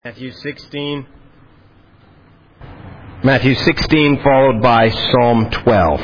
Matthew 16, followed by Psalm 12.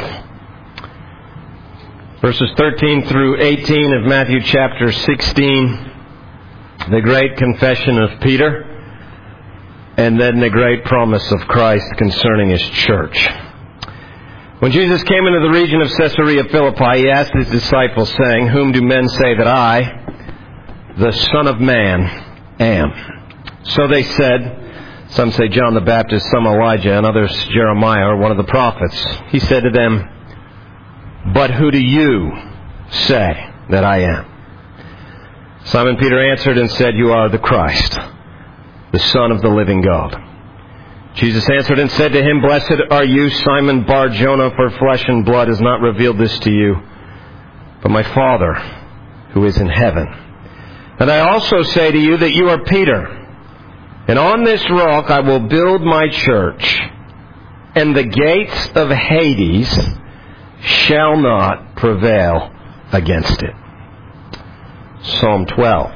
Verses 13 through 18 of Matthew chapter 16, the great confession of Peter, and then the great promise of Christ concerning His church. When Jesus came into the region of Caesarea Philippi, He asked His disciples, saying, "Whom do men say that I, the Son of Man, am?" So they said, some say John the Baptist, some Elijah, and others Jeremiah or one of the prophets. He said to them, "But who do you say that I am?" Simon Peter answered and said, "You are the Christ, the Son of the living God." Jesus answered and said to him, "Blessed are you, Simon Bar-Jonah, for flesh and blood has not revealed this to you, but my Father who is in heaven. And I also say to you that you are Peter, and on this rock I will build my church, and the gates of Hades shall not prevail against it." Psalm 12.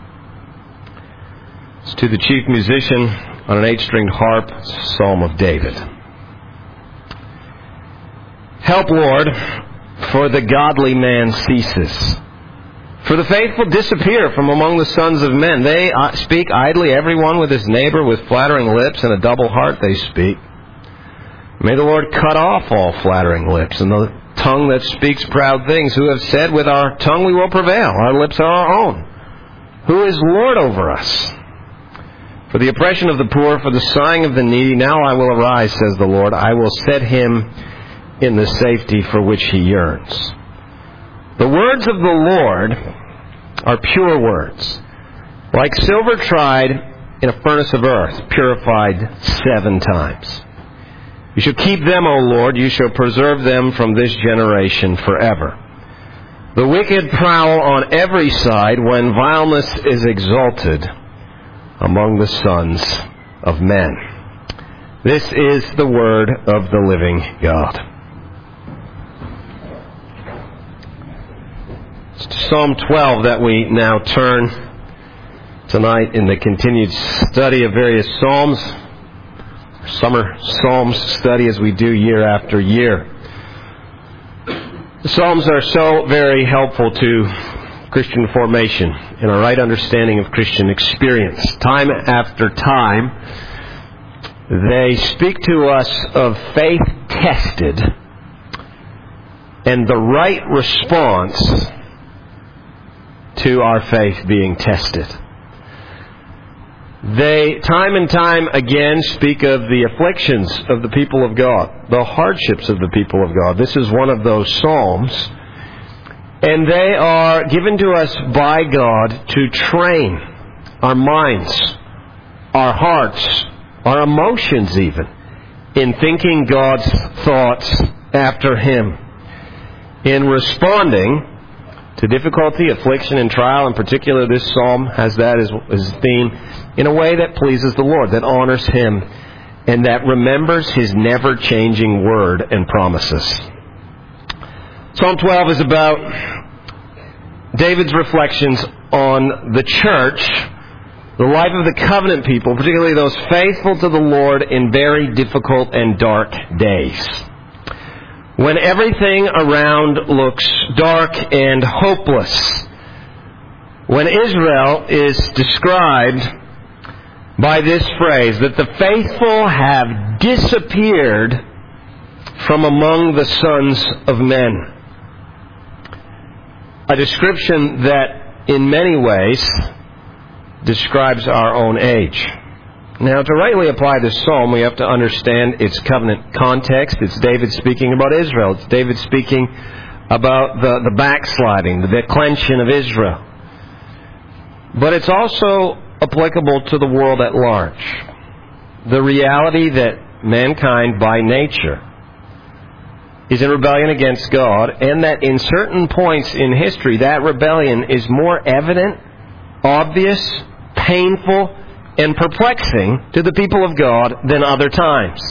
It's to the chief musician on an 8-stringed harp, Psalm of David. Help, Lord, for the godly man ceases. For the faithful disappear from among the sons of men. They speak idly, everyone with his neighbor, with flattering lips, and a double heart they speak. May the Lord cut off all flattering lips, and the tongue that speaks proud things, who have said, "With our tongue we will prevail, our lips are our own." Who is Lord over us? For the oppression of the poor, for the sighing of the needy, now I will arise, says the Lord. I will set him in the safety for which he yearns. The words of the Lord are pure words, like silver tried in a furnace of earth, purified 7 times. You shall keep them, O Lord, you shall preserve them from this generation forever. The wicked prowl on every side when vileness is exalted among the sons of men. This is the word of the living God. It's to Psalm 12 that we now turn tonight in the continued study of various Psalms, summer Psalms study as we do year after year. The Psalms are so very helpful to Christian formation and a right understanding of Christian experience. Time after time, they speak to us of faith tested and the right response to our faith being tested. They, time and time again, speak of the afflictions of the people of God, the hardships of the people of God. This is one of those Psalms. And they are given to us by God to train our minds, our hearts, our emotions even, in thinking God's thoughts after Him, in responding to difficulty, affliction, and trial. In particular, this psalm has that as a theme, in a way that pleases the Lord, that honors Him, and that remembers His never-changing word and promises. Psalm 12 is about David's reflections on the church, the life of the covenant people, particularly those faithful to the Lord in very difficult and dark days, when everything around looks dark and hopeless. When Israel is described by this phrase, that the faithful have disappeared from among the sons of men. A description that, in many ways, describes our own age. Now, to rightly apply this psalm, we have to understand its covenant context. It's David speaking about Israel. It's David speaking about the backsliding, the declension of Israel. But it's also applicable to the world at large. The reality that mankind, by nature, is in rebellion against God, and that in certain points in history, that rebellion is more evident, obvious, painful, and perplexing to the people of God than other times.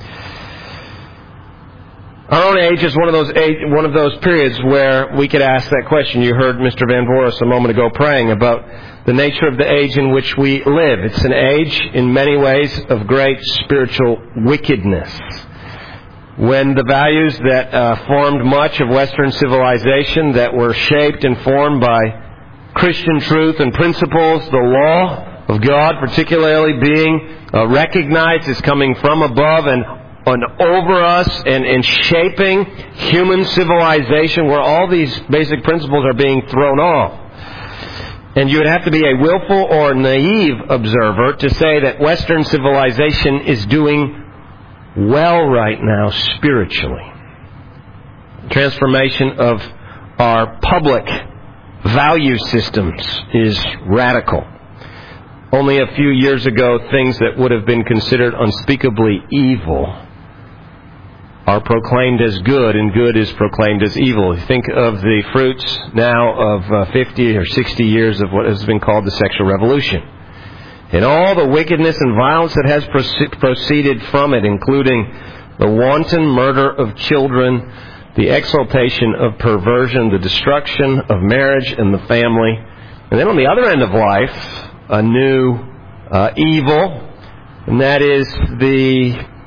Our own age is one of those periods where we could ask that question. You heard Mr. Van Voris a moment ago praying about the nature of the age in which we live. It's an age, in many ways, of great spiritual wickedness. When the values that formed much of Western civilization, that were shaped and formed by Christian truth and principles, the law of God particularly being recognized as coming from above and over us and shaping human civilization, where all these basic principles are being thrown off. And you would have to be a willful or naive observer to say that Western civilization is doing well right now spiritually. Transformation of our public value systems is radical. Only a few years ago, things that would have been considered unspeakably evil are proclaimed as good, and good is proclaimed as evil. Think of the fruits now of 50 or 60 years of what has been called the sexual revolution. And all the wickedness and violence that has proceeded from it, including the wanton murder of children, the exaltation of perversion, the destruction of marriage and the family. And then on the other end of life, a new evil, and that is the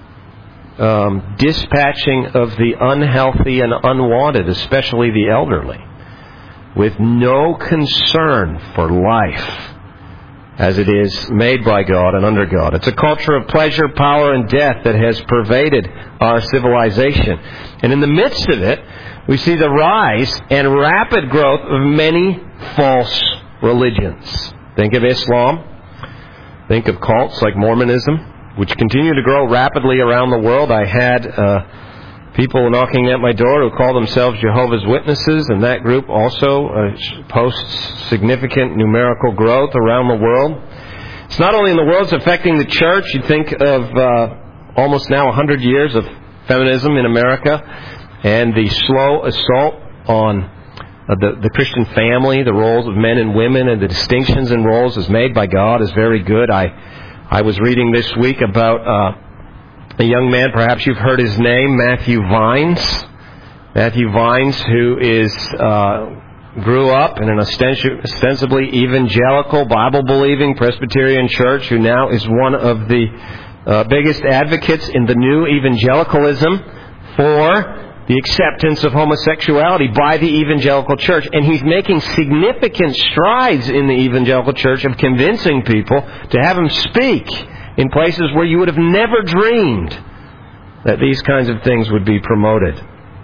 dispatching of the unhealthy and unwanted, especially the elderly, with no concern for life as it is made by God and under God. It's a culture of pleasure, power, and death that has pervaded our civilization. And in the midst of it, we see the rise and rapid growth of many false religions. Think of Islam. Think of cults like Mormonism, which continue to grow rapidly around the world. I had people knocking at my door who call themselves Jehovah's Witnesses, and that group also posts significant numerical growth around the world. It's not only in the world, it's affecting the church. You think of almost now 100 years of feminism in America and the slow assault on the Christian family, the roles of men and women, and the distinctions in roles as made by God is very good. I was reading this week about a young man, perhaps you've heard his name, Matthew Vines. Matthew Vines, who grew up in an ostensibly evangelical, Bible-believing Presbyterian church, who now is one of the biggest advocates in the new evangelicalism for the acceptance of homosexuality by the evangelical church. And he's making significant strides in the evangelical church of convincing people to have him speak in places where you would have never dreamed that these kinds of things would be promoted.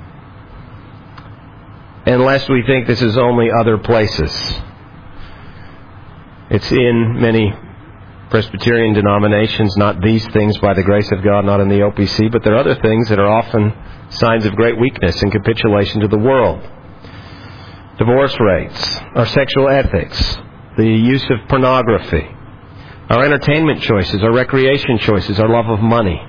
And lest we think this is only other places. It's in many Presbyterian denominations, not these things by the grace of God, not in the OPC, but there are other things that are often signs of great weakness and capitulation to the world. Divorce rates, our sexual ethics, the use of pornography, our entertainment choices, our recreation choices, our love of money.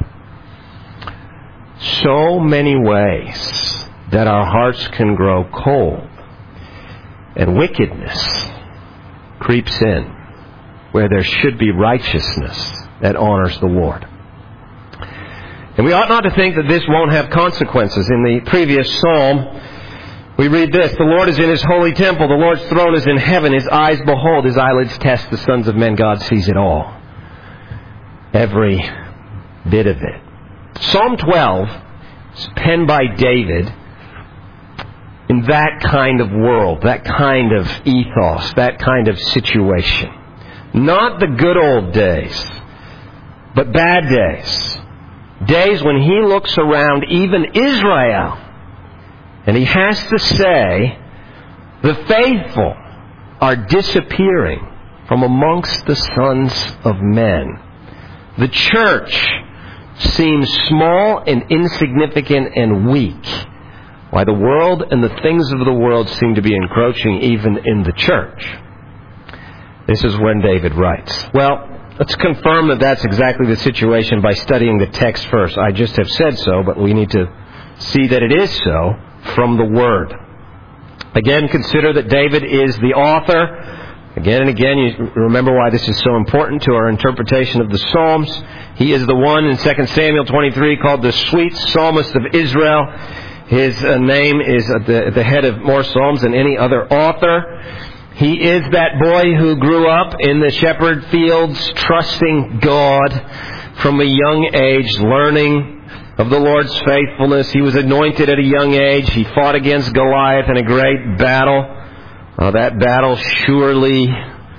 So many ways that our hearts can grow cold, and wickedness creeps in where there should be righteousness that honors the Lord. And we ought not to think that this won't have consequences. In the previous psalm, we read this: the Lord is in His holy temple, the Lord's throne is in heaven, His eyes behold, His eyelids test the sons of men. God sees it all. Every bit of it. Psalm 12 is penned by David in that kind of world, that kind of ethos, that kind of situation. Not the good old days, but bad days. Days when he looks around even Israel and he has to say, the faithful are disappearing from amongst the sons of men. The church seems small and insignificant and weak, while the world and the things of the world seem to be encroaching even in the church. This is when David writes. Well, let's confirm that that's exactly the situation by studying the text first. I just have said so, but we need to see that it is so from the Word. Again, consider that David is the author. Again and again, you remember why this is so important to our interpretation of the Psalms. He is the one in 2 Samuel 23 called the sweet psalmist of Israel. His name is at the head of more psalms than any other author. He is that boy who grew up in the shepherd fields, trusting God from a young age, learning of the Lord's faithfulness. He was anointed at a young age. He fought against Goliath in a great battle. That battle surely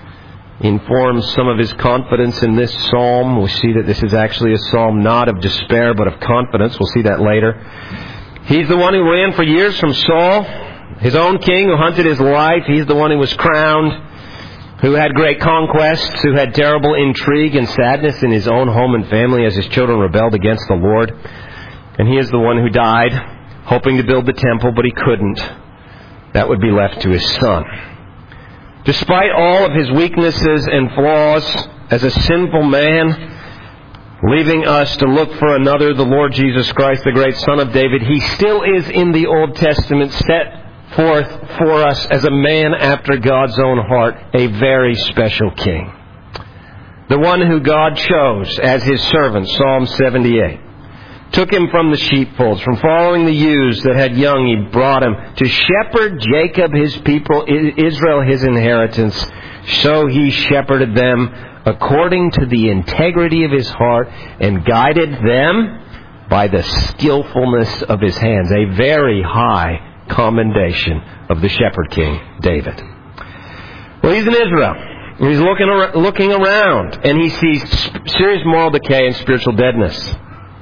informs some of his confidence in this psalm. We see that this is actually a psalm not of despair, but of confidence. We'll see that later. He's the one who ran for years from Saul, his own king who hunted his life. He's the one who was crowned, who had great conquests, who had terrible intrigue and sadness in his own home and family as his children rebelled against the Lord. And he is the one who died, hoping to build the temple, but he couldn't. That would be left to his son. Despite all of his weaknesses and flaws as a sinful man, leaving us to look for another, the Lord Jesus Christ, the great Son of David, he still is in the Old Testament set forth for us as a man after God's own heart, a very special king. The one who God chose as his servant, Psalm 78. Took him from the sheepfolds, from following the ewes that had young, he brought him to shepherd Jacob, his people, Israel, his inheritance. So he shepherded them according to the integrity of his heart and guided them by the skillfulness of his hands. A very high commendation of the shepherd king, David. Well, he's in Israel. He's looking around, and he sees serious moral decay and spiritual deadness.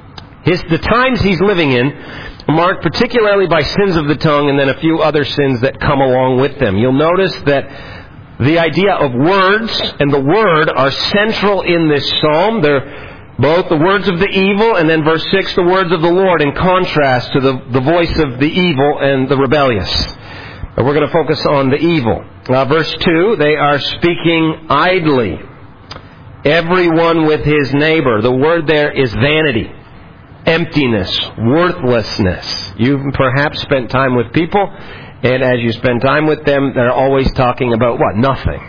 The times he's living in are marked particularly by sins of the tongue and then a few other sins that come along with them. You'll notice that the idea of words and the word are central in this psalm. They're both the words of the evil and then verse 6, the words of the Lord, in contrast to the voice of the evil and the rebellious. But we're going to focus on the evil. Verse 2, they are speaking idly, everyone with his neighbor. The word there is vanity. Emptiness, worthlessness. You've perhaps spent time with people, and as you spend time with them, they're always talking about what? Nothing.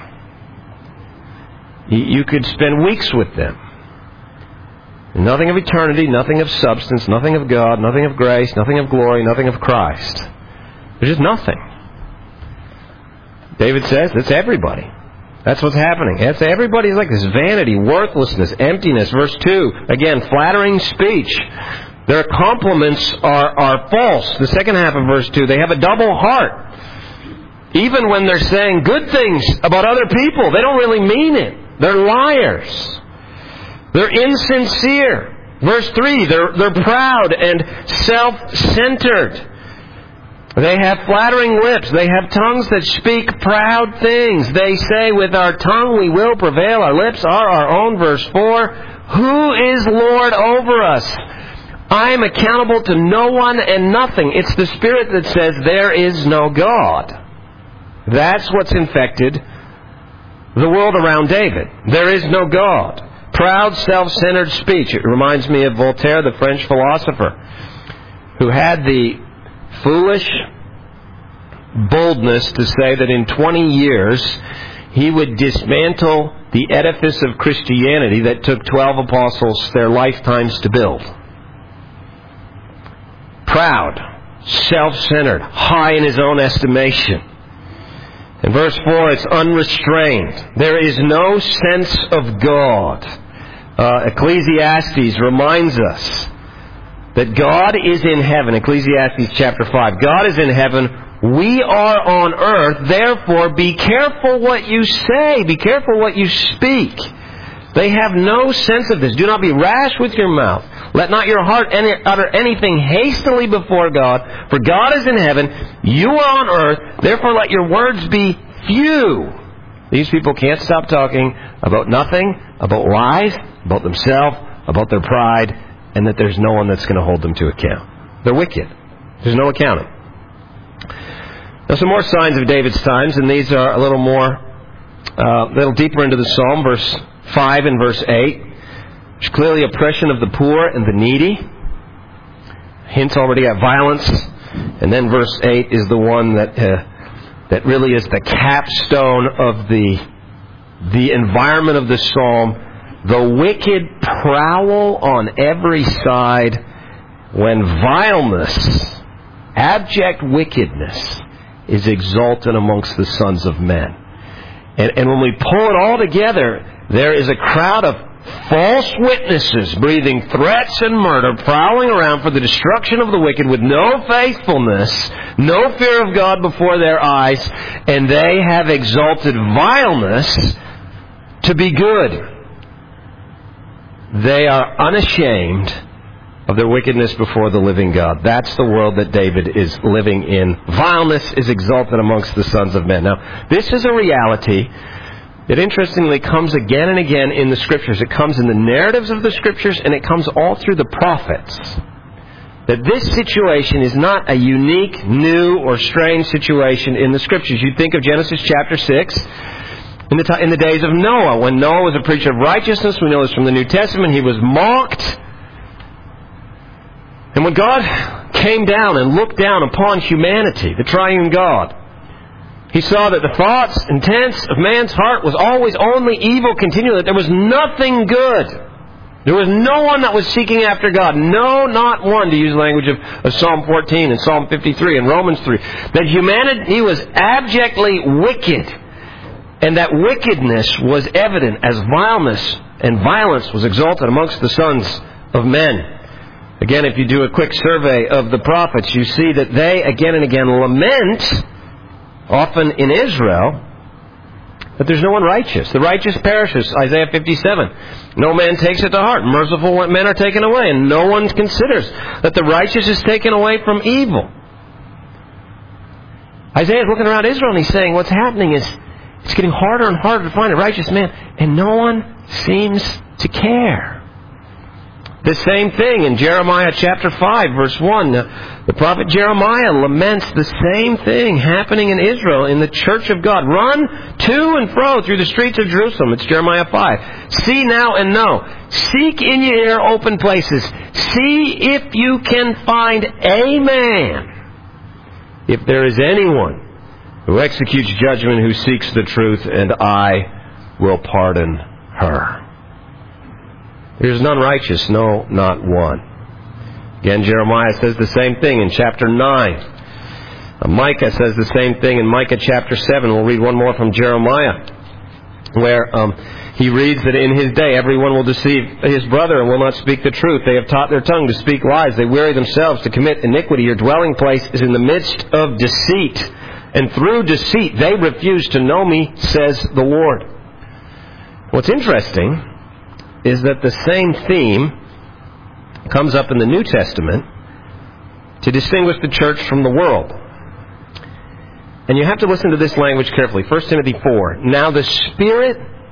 You could spend weeks with them. Nothing of eternity, nothing of substance, nothing of God, nothing of grace, nothing of glory, nothing of Christ. There's just nothing. David says that's everybody. That's what's happening. Everybody's like this: vanity, worthlessness, emptiness. Verse 2, again, flattering speech. Their compliments are false. The second half of verse 2, they have a double heart. Even when they're saying good things about other people, they don't really mean it. They're liars. They're insincere. Verse 3, they're proud and self-centered. They have flattering lips. They have tongues that speak proud things. They say, with our tongue we will prevail. Our lips are our own. Verse 4, who is Lord over us? I am accountable to no one and nothing. It's the Spirit that says there is no God. That's what's infected the world around David. There is no God. Proud, self-centered speech. It reminds me of Voltaire, the French philosopher, who had the foolish boldness to say that in 20 years he would dismantle the edifice of Christianity that took 12 apostles their lifetimes to build. Proud, self-centered, high in his own estimation. In verse 4, it's unrestrained. There is no sense of God. Ecclesiastes reminds us that God is in heaven. Ecclesiastes chapter 5. God is in heaven. We are on earth. Therefore, be careful what you say. Be careful what you speak. They have no sense of this. Do not be rash with your mouth. Let not your heart utter anything hastily before God. For God is in heaven. You are on earth. Therefore, let your words be few. These people can't stop talking about nothing, about lies, about themselves, about their pride, and that there's no one that's going to hold them to account. They're wicked. There's no accounting. Now, some more signs of David's times, and these are a little deeper into the psalm. Verse 5 and verse 8. There's clearly oppression of the poor and the needy. Hints already at violence. And then verse 8 is the one that really is the capstone of the environment of the psalm. The wicked prowl on every side when abject wickedness, is exalted amongst the sons of men. And when we pull it all together, there is a crowd of false witnesses breathing threats and murder, prowling around for the destruction of the wicked with no faithfulness, no fear of God before their eyes, and they have exalted vileness to be good. They are unashamed of their wickedness before the living God. That's the world that David is living in. Vileness is exalted amongst the sons of men. Now, this is a reality that interestingly comes again and again in the Scriptures. It comes in the narratives of the Scriptures, and it comes all through the prophets. That this situation is not a unique, new, or strange situation in the Scriptures. You think of Genesis chapter 6, in the days of Noah, when Noah was a preacher of righteousness. We know this from the New Testament. He was mocked. And when God came down and looked down upon humanity, the triune God, He saw that the thoughts, intents of man's heart was always only evil continually. That there was nothing good. There was no one that was seeking after God. No, not one, to use the language of Psalm 14 and Psalm 53 and Romans 3. That humanity was abjectly wicked. And that wickedness was evident as vileness and violence was exalted amongst the sons of men. Again, if you do a quick survey of the prophets, you see that they again and again lament, often in Israel, that there's no one righteous. The righteous perishes, Isaiah 57. No man takes it to heart. Merciful men are taken away, and no one considers that the righteous is taken away from evil. Isaiah is looking around Israel and he's saying what's happening is it's getting harder and harder to find a righteous man, and no one seems to care. The same thing in Jeremiah chapter 5, verse 1. The prophet Jeremiah laments the same thing happening in Israel, in the church of God. Run to and fro through the streets of Jerusalem. It's Jeremiah 5. See now and know. Seek in your open places. See if you can find a man, if there is anyone who executes judgment, who seeks the truth, and I will pardon her. There's none righteous, no, not one. Again, Jeremiah says the same thing in chapter 9. Micah says the same thing in Micah chapter 7. We'll read one more from Jeremiah, where he reads that in his day everyone will deceive his brother and will not speak the truth. They have taught their tongue to speak lies. They weary themselves to commit iniquity. Your dwelling place is in the midst of deceit, and through deceit they refuse to know me, says the Lord. What's interesting is that the same theme comes up in the New Testament to distinguish the church from the world. And you have to listen to this language carefully. 1 Timothy 4. Now the Spirit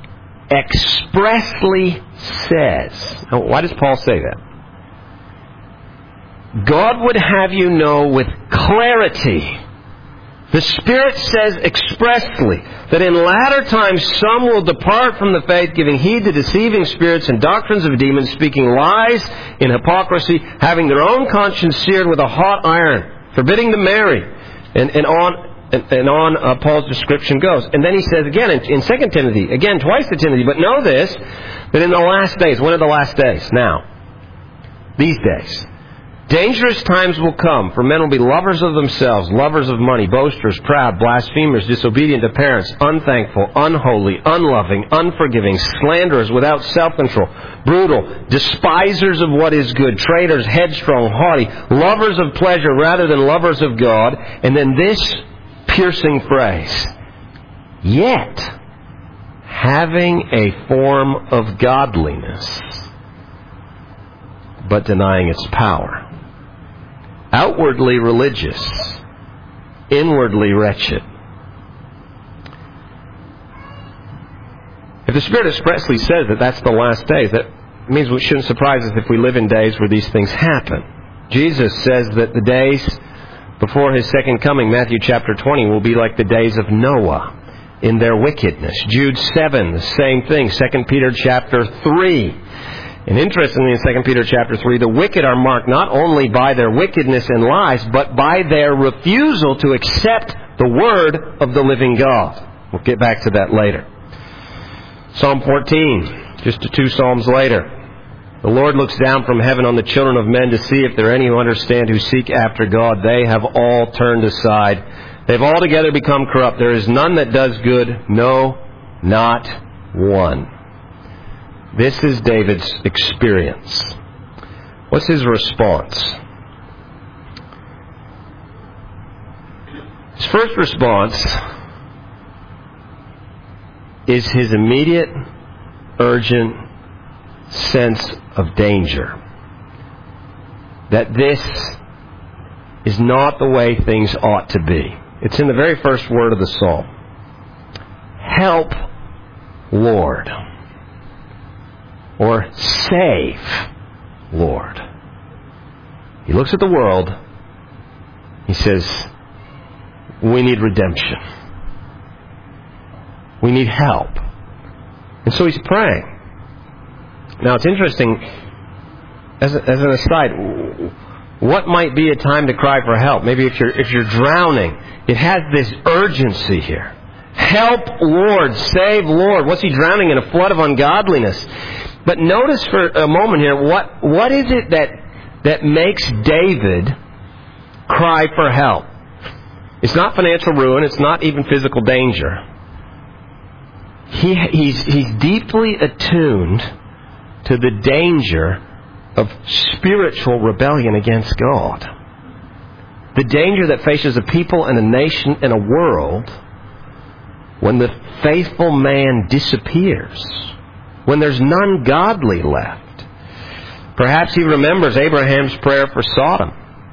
expressly says. Now, why does Paul say that? God would have you know with clarity. The Spirit says expressly that in latter times some will depart from the faith, giving heed to deceiving spirits and doctrines of demons, speaking lies in hypocrisy, having their own conscience seared with a hot iron, forbidding to marry, and on Paul's description goes. And then he says again in 2 Timothy, again twice to Timothy, but know this, that in the last days, when are the last days? Now, these days. Dangerous times will come, for men will be lovers of themselves, lovers of money, boasters, proud, blasphemers, disobedient to parents, unthankful, unholy, unloving, unforgiving, slanderers, without self-control, brutal, despisers of what is good, traitors, headstrong, haughty, lovers of pleasure rather than lovers of God. And then this piercing phrase, yet having a form of godliness, but denying its power. Outwardly religious, inwardly wretched. If the Spirit expressly says that that's the last days, that means it shouldn't surprise us if we live in days where these things happen. Jesus says that the days before His second coming, Matthew chapter 20, will be like the days of Noah in their wickedness. Jude 7, the same thing. 2 Peter chapter 3. And interestingly, in 2 Peter chapter 3, the wicked are marked not only by their wickedness and lies, but by their refusal to accept the word of the living God. We'll get back to that later. Psalm 14, just 2 psalms later. The Lord looks down from heaven on the children of men to see if there are any who understand, who seek after God. They have all turned aside. They've altogether become corrupt. There is none that does good, no, Not one. This is David's experience. What's his response? His first response is his immediate, urgent sense of danger. That this is not the way things ought to be. It's in the very first word of the psalm. Help, Lord. Or save, Lord. He looks at the world. He says, we need redemption. We need help. And so he's praying. Now it's interesting, as an aside, what might be a time to cry for help? Maybe if you're drowning, it has this urgency here. Help, Lord, save, Lord. What's he drowning in? A flood of ungodliness. But notice for a moment here, what is it that makes David cry for help? It's not financial ruin. It's not even physical danger. He's deeply attuned to the danger of spiritual rebellion against God. The danger that faces a people and a nation and a world when the faithful man disappears, when there's none godly left. Perhaps he remembers Abraham's prayer for Sodom.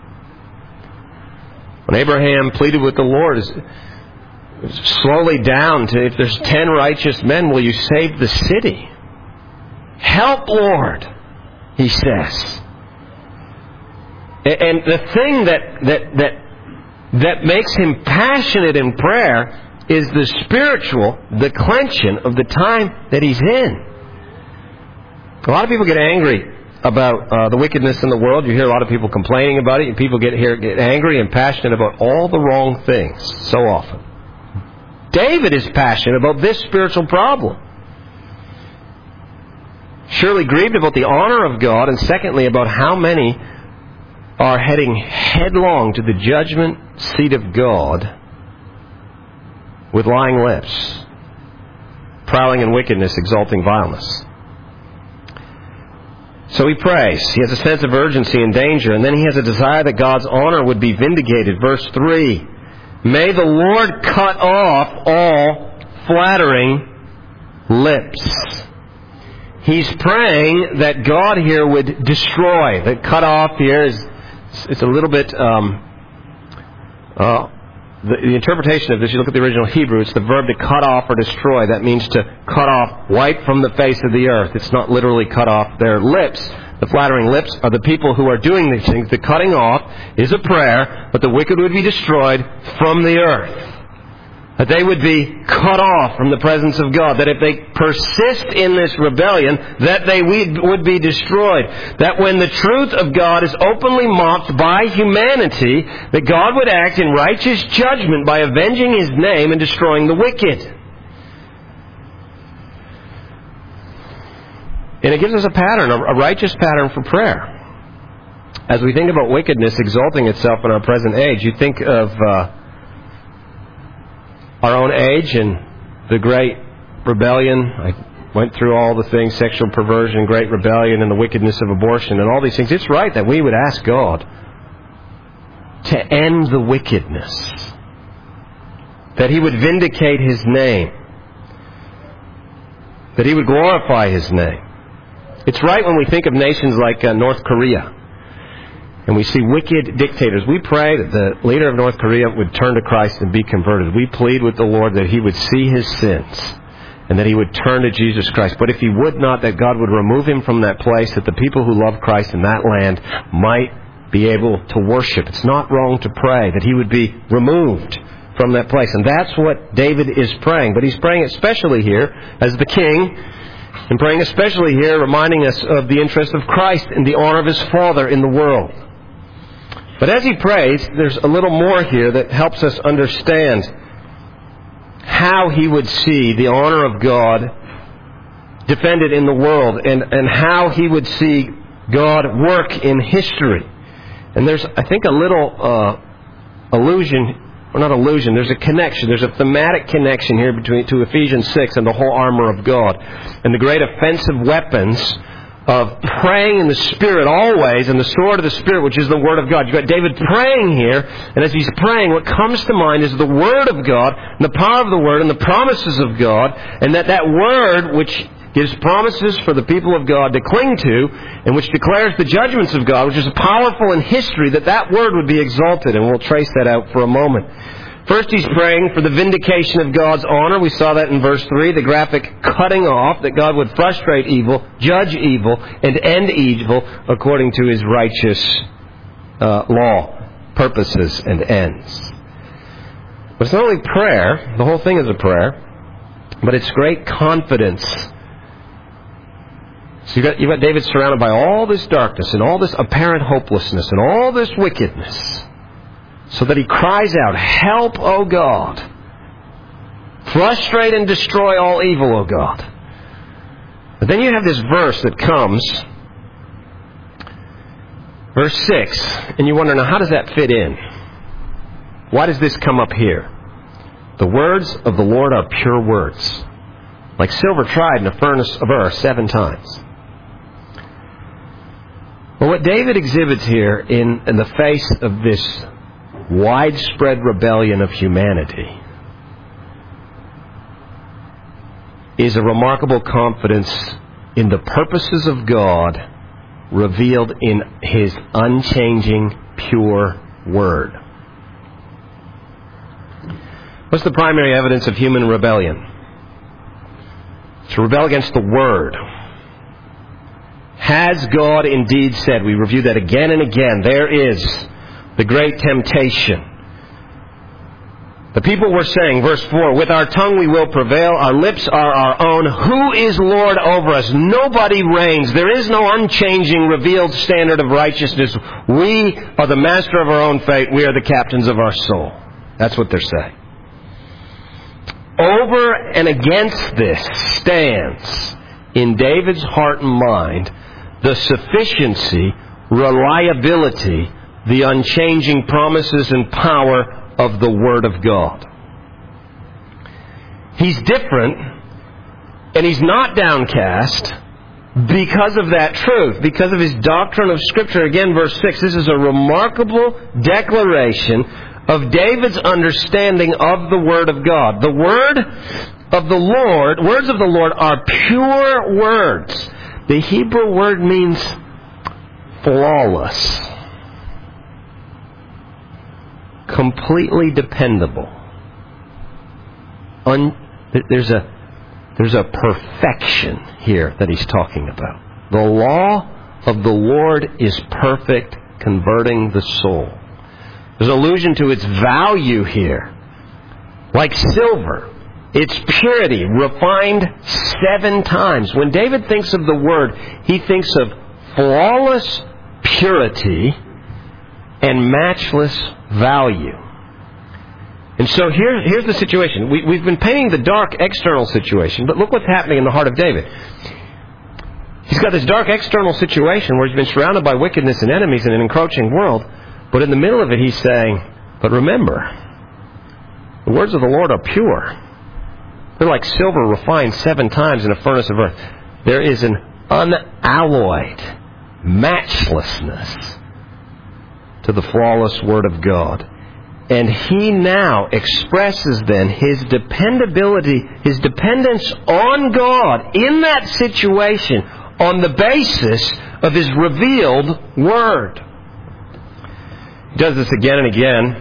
When Abraham pleaded with the Lord, slowly down to, if there's 10 righteous men, will you save the city? Help, Lord, he says. And the thing that makes him passionate in prayer is the clenching of the time that he's in. A lot of people get angry about the wickedness in the world. You hear a lot of people complaining about it, and people get angry and passionate about all the wrong things so often. David is passionate about this spiritual problem. Surely grieved about the honor of God, and secondly, about how many are heading headlong to the judgment seat of God with lying lips, prowling in wickedness, exalting vileness. So he prays. He has a sense of urgency and danger, and then he has a desire that God's honor would be vindicated. Verse 3, may the Lord cut off all flattering lips. He's praying that God here would destroy. The cut off here it's a little bit... The interpretation of this, you look at the original Hebrew, it's the verb to cut off or destroy. That means to cut off, wipe from the face of the earth. It's not literally cut off their lips. The flattering lips are the people who are doing these things. The cutting off is a prayer, but the wicked would be destroyed from the earth. That they would be cut off from the presence of God. That if they persist in this rebellion, that they would be destroyed. That when the truth of God is openly mocked by humanity, that God would act in righteous judgment by avenging His name and destroying the wicked. And it gives us a pattern, a righteous pattern for prayer. As we think about wickedness exalting itself in our present age, you think of... our own age and the great rebellion. I went through all the things, sexual perversion, great rebellion, and the wickedness of abortion, and all these things. It's right that we would ask God to end the wickedness, that He would vindicate His name, that He would glorify His name. It's right when we think of nations like North Korea, and we see wicked dictators. We pray that the leader of North Korea would turn to Christ and be converted. We plead with the Lord that He would see his sins and that he would turn to Jesus Christ. But if He would not, that God would remove him from that place, that the people who love Christ in that land might be able to worship. It's not wrong to pray that He would be removed from that place. And that's what David is praying. But he's praying especially here as the king, and praying especially here, reminding us of the interest of Christ and the honor of His Father in the world. But as he prays, there's a little more here that helps us understand how he would see the honor of God defended in the world, and how he would see God work in history. And there's, I think, a little allusion or not allusion, there's a connection. There's a thematic connection here to Ephesians 6 and the whole armor of God. And the great offensive weapons of praying in the Spirit always, and the sword of the Spirit, which is the Word of God. You've got David praying here, and as he's praying, what comes to mind is the Word of God, and the power of the Word, and the promises of God, and that Word, which gives promises for the people of God to cling to, and which declares the judgments of God, which is powerful in history, that Word would be exalted, and we'll trace that out for a moment. First, he's praying for the vindication of God's honor. We saw that in verse 3, the graphic cutting off, that God would frustrate evil, judge evil, and end evil according to His righteous law, purposes, and ends. But it's not only prayer, the whole thing is a prayer, but it's great confidence. So you've got David surrounded by all this darkness and all this apparent hopelessness and all this wickedness, so that he cries out, "Help, O God! Frustrate and destroy all evil, O God!" But then you have this verse that comes, verse 6, and you wonder, now how does that fit in? Why does this come up here? The words of the Lord are pure words, like silver tried in a furnace of earth 7 times. Well, what David exhibits here in the face of this widespread rebellion of humanity is a remarkable confidence in the purposes of God revealed in His unchanging, pure Word. What's the primary evidence of human rebellion? To rebel against the Word. Has God indeed said? We review that again and again. There is the great temptation. The people were saying, verse 4, "With our tongue we will prevail, our lips are our own. Who is Lord over us? Nobody reigns. There is no unchanging, revealed standard of righteousness. We are the master of our own fate. We are the captains of our soul." That's what they're saying. Over and against this stands, in David's heart and mind, the sufficiency, reliability, the unchanging promises and power of the Word of God. He's different, and he's not downcast because of that truth, because of his doctrine of Scripture. Again, verse 6, this is a remarkable declaration of David's understanding of the Word of God. The Word of the Lord, words of the Lord are pure words. The Hebrew word means flawless. Completely dependable. There's a perfection here that he's talking about. The law of the Lord is perfect, converting the soul. There's an allusion to its value here. Like silver, its purity, refined 7 times. When David thinks of the Word, he thinks of flawless purity and matchless value. And so here's the situation. We've been painting the dark external situation, but look what's happening in the heart of David. He's got this dark external situation where he's been surrounded by wickedness and enemies in an encroaching world, but in the middle of it he's saying, but remember, the words of the Lord are pure. They're like silver refined 7 times in a furnace of earth. There is an unalloyed matchlessness to the flawless Word of God. And he now expresses then his dependability, his dependence on God in that situation on the basis of His revealed Word. He does this again and again.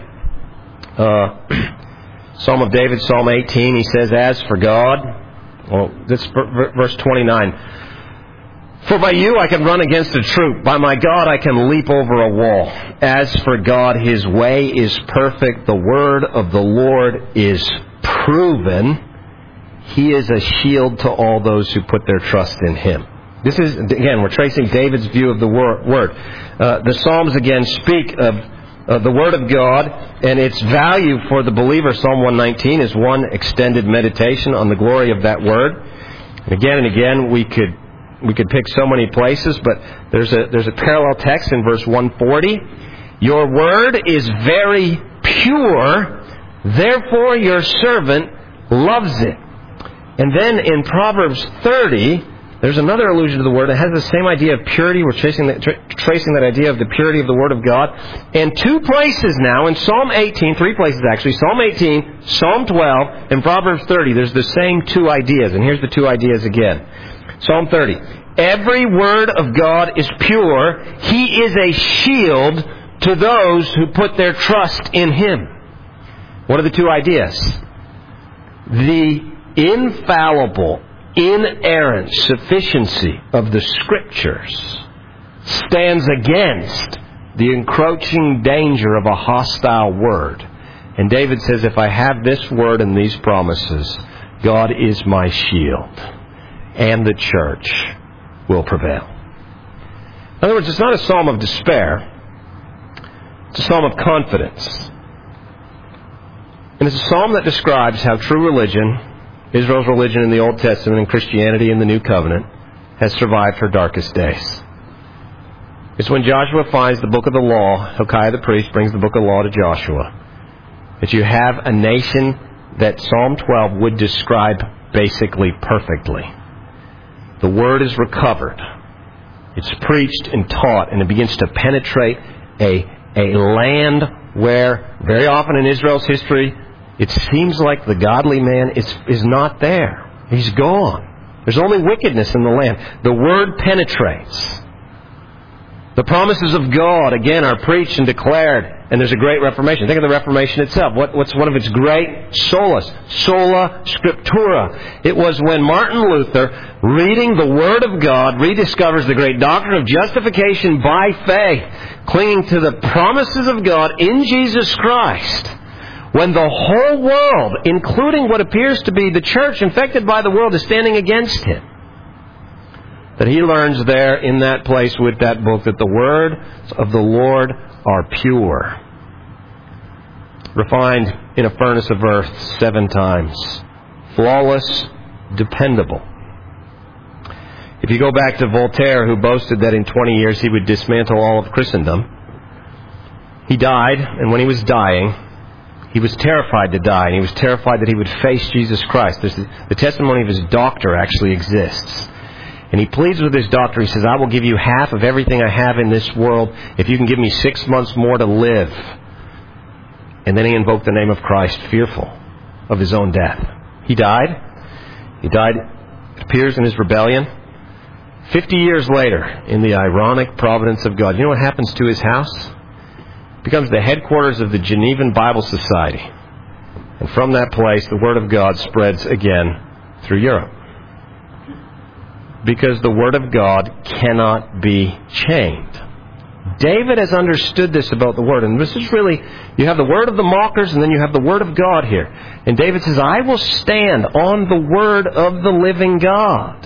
Psalm of David, Psalm 18, he says, "As for God," well, this verse 29, "For by you I can run against a troop. By my God I can leap over a wall. As for God, His way is perfect. The word of the Lord is proven. He is a shield to all those who put their trust in Him." This is, again, we're tracing David's view of the Word. The Psalms, again, speak of the Word of God and its value for the believer. Psalm 119 is one extended meditation on the glory of that Word. And again, we could pick so many places, but there's a parallel text in verse 140. "Your word is very pure, Therefore your servant loves it. And then in Proverbs 30, there's another allusion to the Word. It has the same idea of purity. We're tracing that idea of the purity of the Word of God. And two places now, in Psalm 18, three places actually, Psalm 18, Psalm 12, and Proverbs 30, there's the same two ideas. And here's the two ideas again. Psalm 30. Every word of God is pure. He is a shield to those who put their trust in Him. What are the two ideas? The infallible, inerrant sufficiency of the Scriptures stands against the encroaching danger of a hostile word. And David says, if I have this word and these promises, God is my shield, and the church will prevail. In other words, it's not a psalm of despair. It's a psalm of confidence. And it's a psalm that describes how true religion, Israel's religion in the Old Testament and Christianity in the New Covenant, has survived her darkest days. It's when Joshua finds the book of the law, Hilkiah the priest brings the book of the law to Joshua, that you have a nation that Psalm 12 would describe basically perfectly. The word is recovered. It's preached and taught, and it begins to penetrate a land where, very often in Israel's history, it seems like the godly man is not there. He's gone. There's only wickedness in the land. The word penetrates. The promises of God, again, are preached and declared, and there's a great Reformation. Think of the Reformation itself. What's one of its great solas? Sola Scriptura. It was when Martin Luther, reading the Word of God, rediscovers the great doctrine of justification by faith, clinging to the promises of God in Jesus Christ, when the whole world, including what appears to be the church infected by the world, is standing against him. That he learns there in that place with that book that the words of the Lord are pure, refined in a furnace of earth 7 times, flawless, dependable. If you go back to Voltaire, who boasted that in 20 years he would dismantle all of Christendom, he died, and when he was dying, he was terrified to die, and he was terrified that he would face Jesus Christ. The testimony of his doctor actually exists. And he pleads with his doctor. He says, I will give you half of everything I have in this world if you can give me 6 months more to live. And then he invoked the name of Christ, fearful of his own death. He died. He died, it appears, in his rebellion. 50 years later, in the ironic providence of God, you know what happens to his house? It becomes the headquarters of the Genevan Bible Society. And from that place, the Word of God spreads again through Europe. Because the Word of God cannot be chained. David has understood this about the Word. And this is really, you have the word of the mockers, and then you have the Word of God here. And David says, I will stand on the Word of the living God.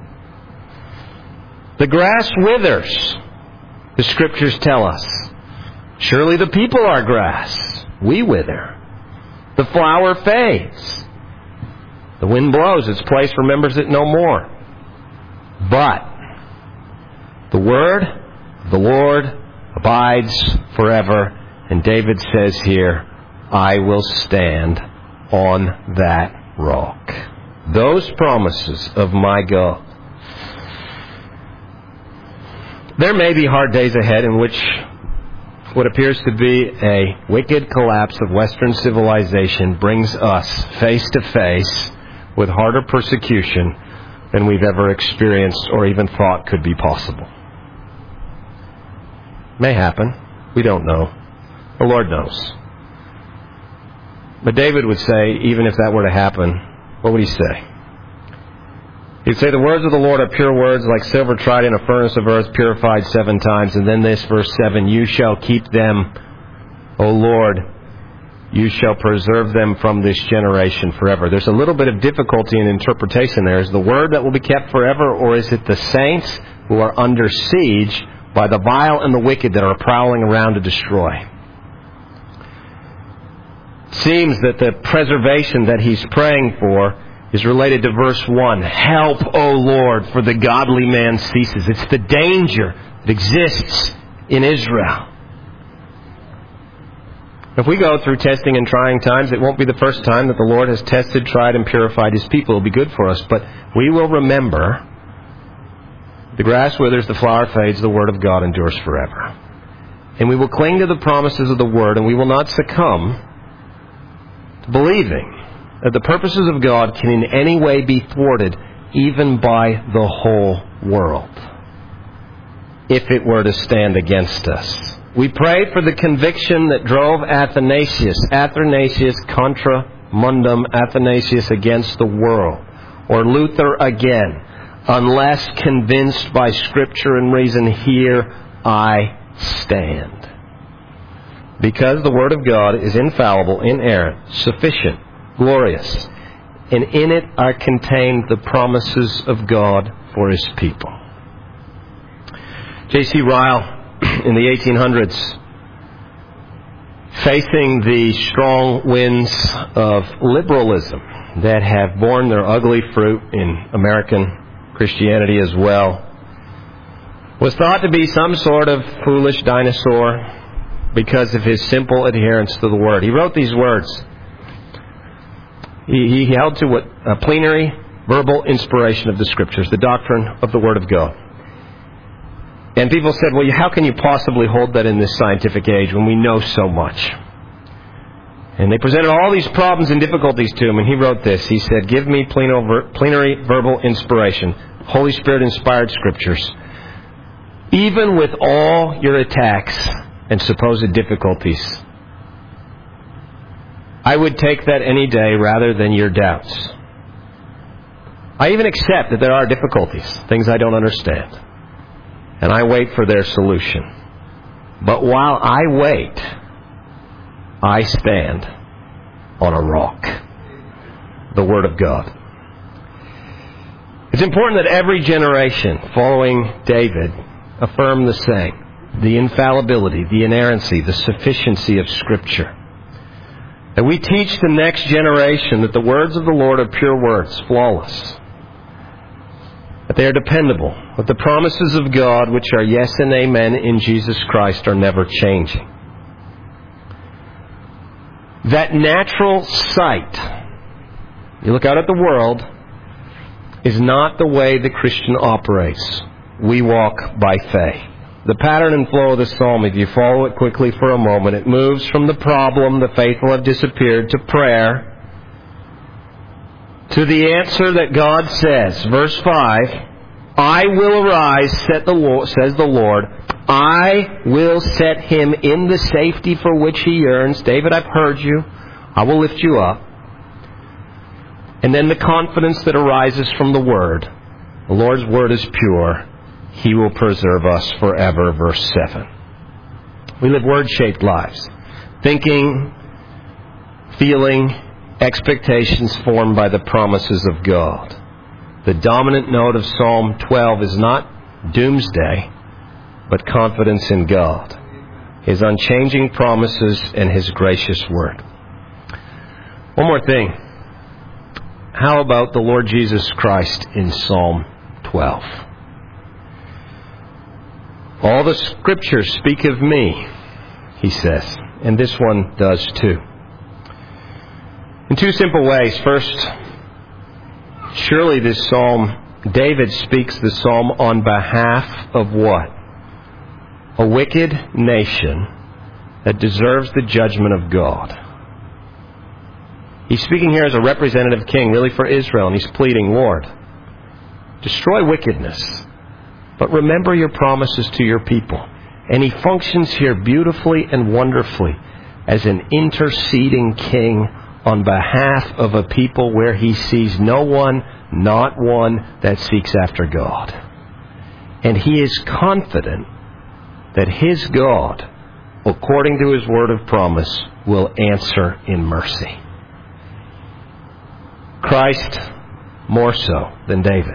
The grass withers, the Scriptures tell us. Surely the people are grass. We wither. The flower fades. The wind blows. Its place remembers it no more. But the word of the Lord abides forever. And David says here, I will stand on that rock. Those promises of my God. There may be hard days ahead in which what appears to be a wicked collapse of Western civilization brings us face to face with harder persecution than we've ever experienced or even thought could be possible. May happen. We don't know. The Lord knows. But David would say, even if that were to happen, what would he say? He'd say, the words of the Lord are pure words, like silver tried in a furnace of earth, purified 7 times. And then this, verse 7, you shall keep them, O Lord, you shall preserve them from this generation forever. There's a little bit of difficulty in interpretation there. Is the word that will be kept forever, or is it the saints who are under siege by the vile and the wicked that are prowling around to destroy? It seems that the preservation that he's praying for is related to verse 1. Help, O Lord, for the godly man ceases. It's the danger that exists in Israel. If we go through testing and trying times, it won't be the first time that the Lord has tested, tried, and purified His people. It will be good for us. But we will remember, the grass withers, the flower fades, the Word of God endures forever. And we will cling to the promises of the Word, and we will not succumb to believing that the purposes of God can in any way be thwarted, even by the whole world, if it were to stand against us. We pray for the conviction that drove Athanasius contra mundum, Athanasius against the world, or Luther again, unless convinced by Scripture and reason, here I stand. Because the Word of God is infallible, inerrant, sufficient, glorious, and in it are contained the promises of God for His people. J.C. Ryle, in the 1800s, facing the strong winds of liberalism that have borne their ugly fruit in American Christianity as well, was thought to be some sort of foolish dinosaur because of his simple adherence to the Word. He wrote these words. He held to what a plenary verbal inspiration of the Scriptures, the doctrine of the Word of God. And people said, well, how can you possibly hold that in this scientific age when we know so much? And they presented all these problems and difficulties to him, and he wrote this. He said, give me plenary verbal inspiration, Holy Spirit-inspired Scriptures, even with all your attacks and supposed difficulties. I would take that any day rather than your doubts. I even accept that there are difficulties, things I don't understand. And I wait for their solution. But while I wait, I stand on a rock, the Word of God. It's important that every generation following David affirm the same, the infallibility, the inerrancy, the sufficiency of Scripture. That we teach the next generation that the words of the Lord are pure words, flawless. That they are dependable. That the promises of God, which are yes and amen in Jesus Christ, are never changing. That natural sight, you look out at the world, is not the way the Christian operates. We walk by faith. The pattern and flow of the psalm, if you follow it quickly for a moment, it moves from the problem, the faithful have disappeared, to prayer, to the answer that God says. Verse 5, I will arise, says the Lord. I will set him in the safety for which he yearns. David, I've heard you. I will lift you up. And then the confidence that arises from the Word. The Lord's Word is pure. He will preserve us forever. Verse 7. We live Word-shaped lives. Thinking, feeling, expectations formed by the promises of God. The dominant note of Psalm 12 is not doomsday, but confidence in God, His unchanging promises, and His gracious Word. One more thing. How about the Lord Jesus Christ in Psalm 12? All the Scriptures speak of me, he says, and this one does too. In two simple ways. First, surely this psalm, David speaks the psalm on behalf of what? A wicked nation that deserves the judgment of God. He's speaking here as a representative king, really for Israel, and he's pleading, Lord, destroy wickedness, but remember your promises to your people. And he functions here beautifully and wonderfully as an interceding king on behalf of a people where he sees no one, not one, that seeks after God. And he is confident that his God, according to his word of promise, will answer in mercy. Christ more so than David.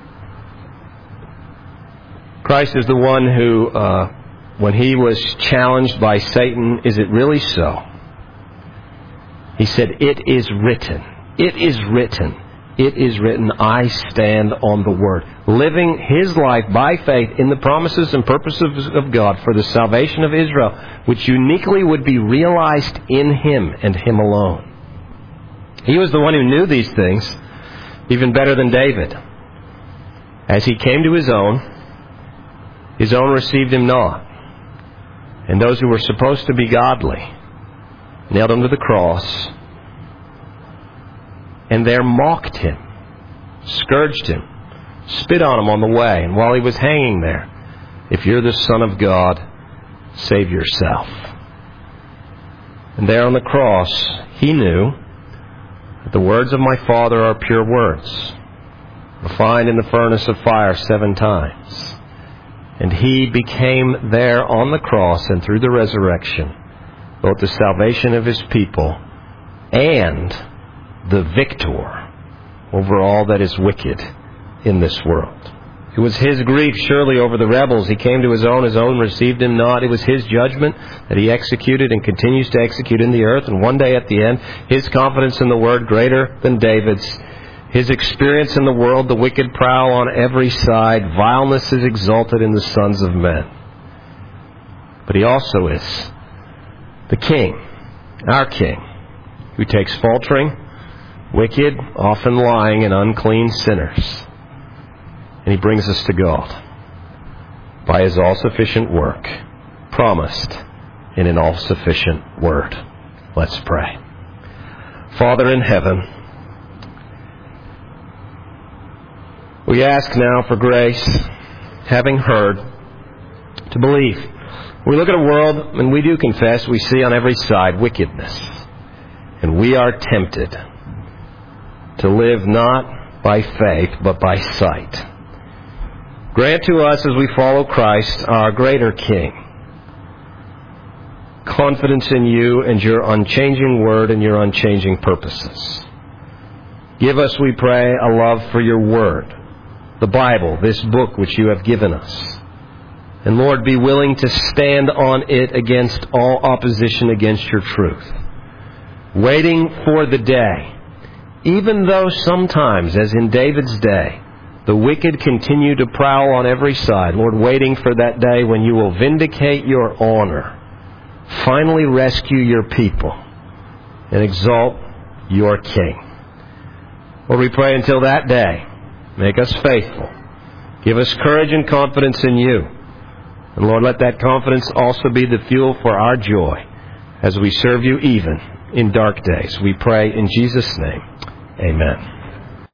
Christ is the one who, when he was challenged by Satan, is it really so? He said, it is written. It is written. It is written, I stand on the Word. Living his life by faith in the promises and purposes of God for the salvation of Israel, which uniquely would be realized in him and him alone. He was the one who knew these things even better than David. As he came to his own received him not. And those who were supposed to be godly nailed him to the cross, and there mocked him, scourged him, spit on him on the way. And while he was hanging there, if you're the Son of God, save yourself. And there on the cross, he knew that the words of my Father are pure words, refined in the furnace of fire 7 times. And he became there on the cross and through the resurrection both the salvation of his people and the victor over all that is wicked in this world. It was his grief, surely, over the rebels. He came to his own received him not. It was his judgment that he executed and continues to execute in the earth. And one day at the end, his confidence in the Word greater than David's. His experience in the world, the wicked prowl on every side. Vileness is exalted in the sons of men. But he also is the King, our King, who takes faltering, wicked, often lying, and unclean sinners, and he brings us to God by his all-sufficient work, promised in an all-sufficient word. Let's pray. Father in heaven, we ask now for grace, having heard, to believe. We look at a world, and we do confess, we see on every side wickedness. And we are tempted to live not by faith, but by sight. Grant to us, as we follow Christ, our greater King, confidence in you and your unchanging word and your unchanging purposes. Give us, we pray, a love for your word, the Bible, this book which you have given us. And Lord, be willing to stand on it against all opposition against your truth. Waiting for the day, even though sometimes, as in David's day, the wicked continue to prowl on every side. Lord, waiting for that day when you will vindicate your honor, finally rescue your people, and exalt your King. Lord, we pray until that day, make us faithful. Give us courage and confidence in you. And Lord, let that confidence also be the fuel for our joy as we serve you even in dark days. We pray in Jesus' name. Amen.